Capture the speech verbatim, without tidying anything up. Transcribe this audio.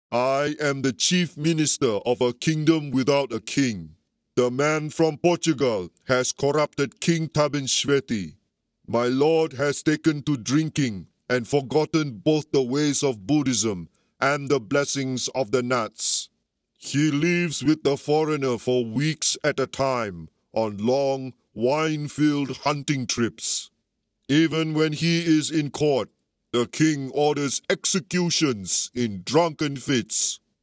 I am the chief minister of a kingdom without a king. The man from Portugal has corrupted King Tabin Shweti. My lord has taken to drinking and forgotten both the ways of Buddhism and the blessings of the Nats. He lives with the foreigner for weeks at a time on long, wine-filled hunting trips. Even when he is in court, the king orders executions in drunken fits.